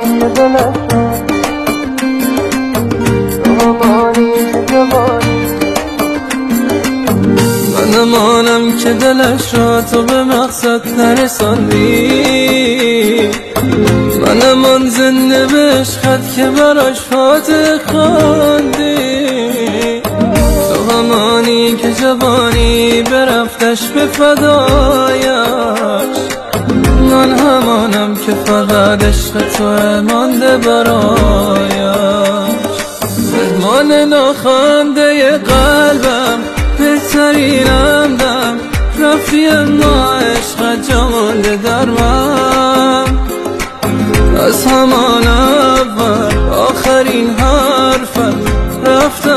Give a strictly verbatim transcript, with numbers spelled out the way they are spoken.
که دلش تو همانی که جوانی منمانم که دلش را تو به مقصد نرساندی منم آن زنده به عشقت که براش فاتح خواندی تو همانی که جوانی برفتش به فدایش من همانم که فقط عشق تو مانده برایش مهمان ناخوانده قلبم بهترینم دم رفتی اما عشقت جا مانده در من از همان اول آخرین حرفم رفتم